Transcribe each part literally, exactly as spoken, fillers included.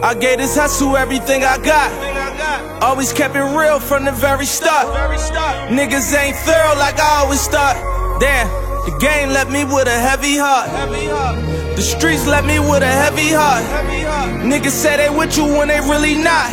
I gave this hustle everything I got. Always kept it real from the very start. Niggas ain't thorough like I always thought. Damn, the game left me with a heavy heart. The streets left me with a heavy heart. Niggas say they with you when they really not.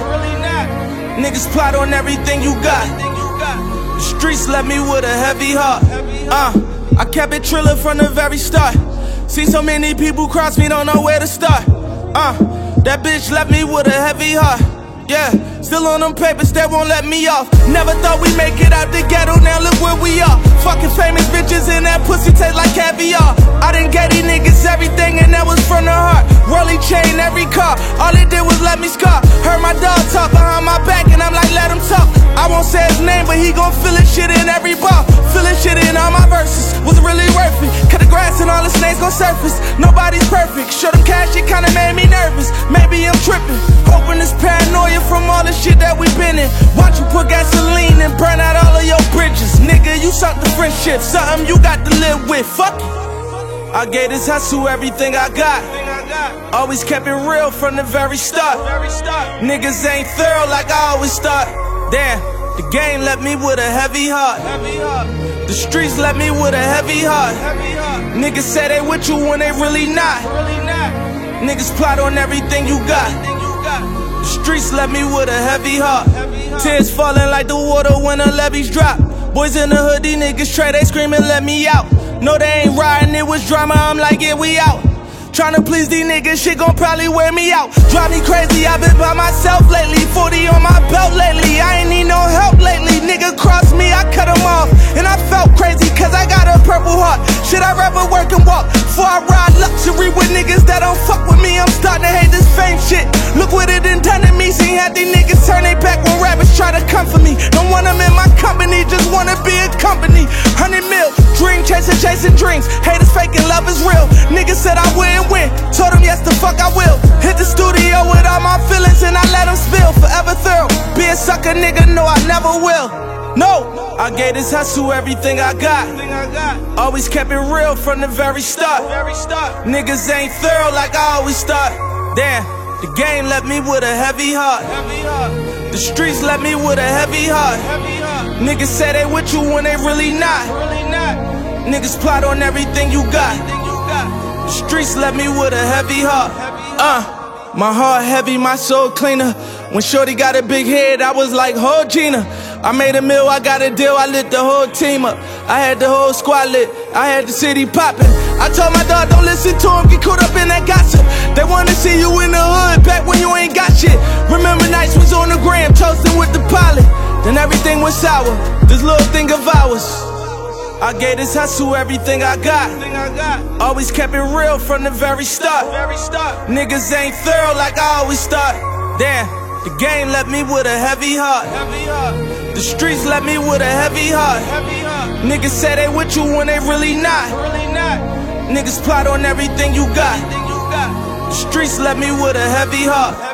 Niggas plot on everything you got. The streets left me with a heavy heart. Uh, I kept it trillin' from the very start. See so many people cross me, don't know where to start. Uh, that bitch left me with a heavy heart. Yeah, still on them papers that won't let me off. Never thought we'd make it out the ghetto, now look where we are. Fucking famous bitches and that pussy taste like caviar. I done gave these niggas everything and that was from the heart. Rolly chain every car, all it did was let me scar. Heard my dog talk behind my back and I'm like, let him talk. I won't say his name, but he gon' feel his shit in every bar. Feel his shit in all my verses, was it really worth it? Cut the grass and all the snakes gon' surface. Nobody's perfect, show them cash, it kinda made me nervous. Maybe I'm tripping, hoping this paranoia from all the shit that we been in. Watch you put gasoline and burn out all of your bridges. Nigga, you suck the friendship, something you got to live with, fuck it. I gave this hustle everything I got. Always kept it real from the very start. Niggas ain't thorough like I always thought. Damn, the game left me with a heavy heart. The streets left me with a heavy heart. Niggas say they with you when they really not. Niggas plot on everything you got. The streets left me with a heavy heart. Tears falling like the water when the levees drop. Boys in the hood, these niggas tray, they screaming let me out. No, they ain't riding, it was drama, I'm like, yeah, we out. Tryna please these niggas, shit gon' probably wear me out. Drive me crazy, I've been by myself lately. Forty on my belt lately, I ain't need no help lately. Nigga crossed me, I cut him off. And I felt crazy, cause I got a purple heart. Should I rather work and walk? Before I ride luxury with niggas that don't fuck with me, I'm starting to hate this fame shit. Look what it done done to me, seen how these niggas turn they back when rappers try to come for me. Don't want them in my company, just wanna be a company. Hundred mil, dream chasing, chasing dreams. Haters faking, love is real. Niggas said I wouldn't win, told them yes the fuck I will. Hit the studio with all my feelings and I let them spill. Forever thorough, be a sucker nigga, no I never will. No, I gave this hustle everything I got. Always kept it real from the very start. Niggas ain't thorough like I always thought. Damn, the game left me with a heavy heart. The streets left me with a heavy heart. Niggas say they with you when they really not. Niggas plot on everything you got. The streets left me with a heavy heart. Uh, my heart heavy, my soul cleaner. When shorty got a big head, I was like, oh Gina. I made a meal, I got a deal, I lit the whole team up. I had the whole squad lit, I had the city poppin'. I told my dog, don't listen to him, get caught up in that gossip. They wanna see you in the hood, back when you ain't got shit. Remember nights was on the gram, toasting with the pilot. Then everything was sour, this little thing of ours. I gave this hustle everything I got. Always kept it real from the very start. Niggas ain't thorough like I always thought. Damn, the game left me with a heavy heart. The streets left me with a heavy heart. Niggas say they with you when they really not. Niggas plot on everything you got. The streets left me with a heavy heart.